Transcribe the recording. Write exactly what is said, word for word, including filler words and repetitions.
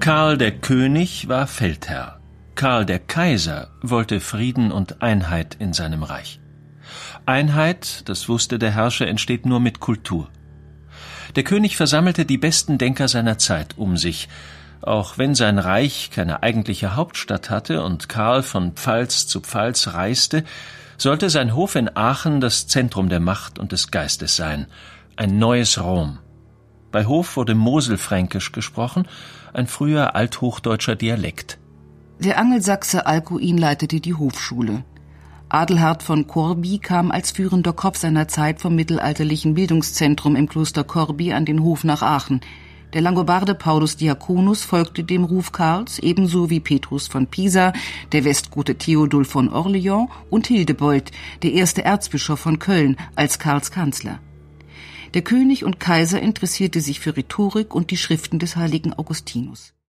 Karl der König war Feldherr. Karl der Kaiser wollte Frieden und Einheit in seinem Reich. Einheit, das wusste der Herrscher, entsteht nur mit Kultur. Der König versammelte die besten Denker seiner Zeit um sich. Auch wenn sein Reich keine eigentliche Hauptstadt hatte und Karl von Pfalz zu Pfalz reiste, sollte sein Hof in Aachen das Zentrum der Macht und des Geistes sein, ein neues Rom. Bei Hof wurde Moselfränkisch gesprochen, ein früher althochdeutscher Dialekt. Der Angelsachse Alkuin leitete die Hofschule. Adelhard von Corbie kam als führender Kopf seiner Zeit vom mittelalterlichen Bildungszentrum im Kloster Corbie an den Hof nach Aachen. Der Langobarde Paulus Diaconus folgte dem Ruf Karls, ebenso wie Petrus von Pisa, der Westgote Theodul von Orleans und Hildebold, der erste Erzbischof von Köln, als Karls Kanzler. Der König und Kaiser interessierte sich für Rhetorik und die Schriften des heiligen Augustinus.